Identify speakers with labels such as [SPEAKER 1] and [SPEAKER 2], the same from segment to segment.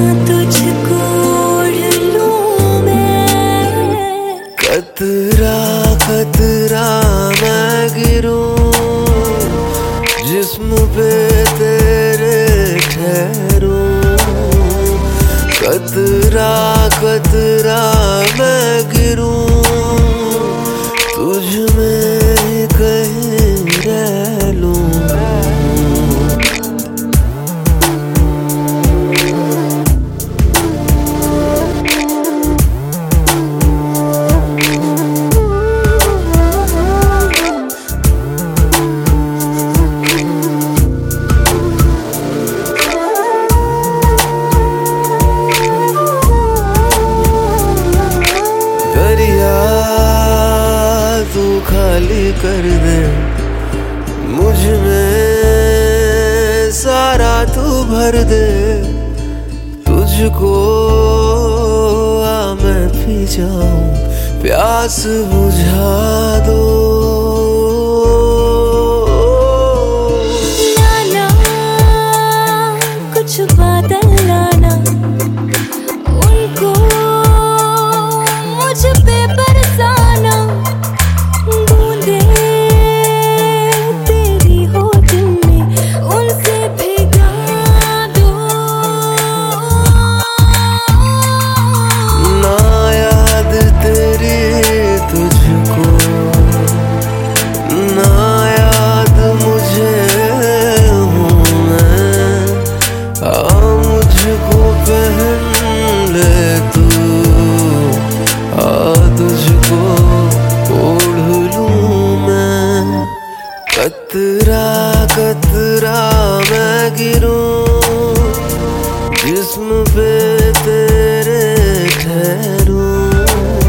[SPEAKER 1] तुझको ओढ़ लूं मैं,
[SPEAKER 2] कतरा कतरा मैं गिरूं, जिस्म पे तेरे ठहरूं। कतरा कतरा मैं गिरूं, तुझ में ही कहीं रह लूं। तू खाली कर दे, मुझ में सारा तू भर दे। तुझको आ मैं पी जाऊं, प्यास बुझा दो।
[SPEAKER 1] लाना कुछ बादल लाना, उनको मुझ पे बरसाना। बूंदे तेरी हो दिल में, उनसे भिगा दो।
[SPEAKER 2] ना याद तेरी तुझको, ना याद मुझे हूँ मैं। मुझको पहन ले तू, तुझको ओढ़ लूं मैं। कतरा कतरा मैं गिरूं, जिस्म पे तेरे ठहरूं।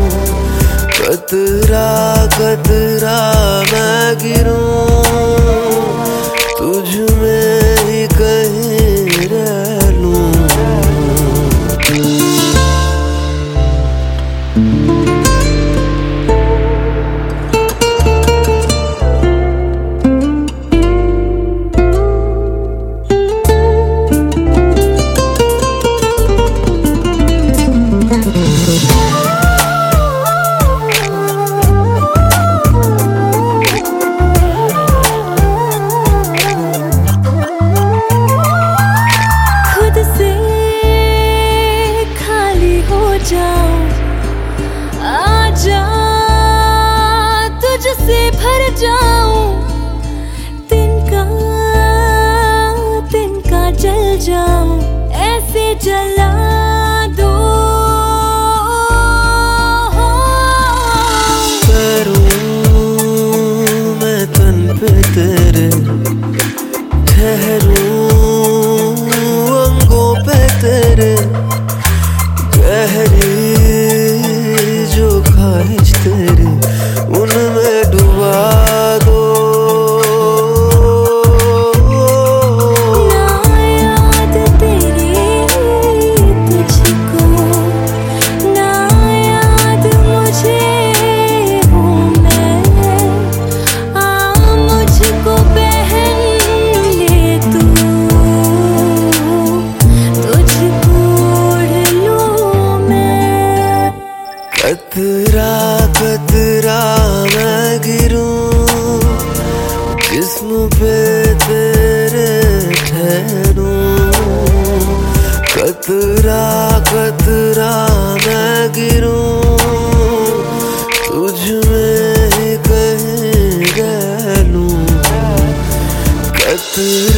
[SPEAKER 2] कतरा कतरा मैं गिरूं, तुझ में ही कहीं रह लूं।
[SPEAKER 1] आजा तुझसे भर जाऊं, तिनका तिनका जल जाऊं, ऐसे जला दो।
[SPEAKER 2] करूं मैं तन पे तेरे, ठहरूं अंगों पे तेरे। गहरी जो ख्वाहिश तेरी, उनमें डुबा दो।
[SPEAKER 1] ना याद तेरी तुझको, ना याद मुझे हूँ मैं। मुझको पहन ले तू, तुझको ओढ़ लूं मैं।
[SPEAKER 2] कतरा कतरा मैं गिरूं, जिस्म पे तेरे ठहरूं। कतरा कतरा मैं गिरूं, तुझ में ही कहीं रह लूं। कतरा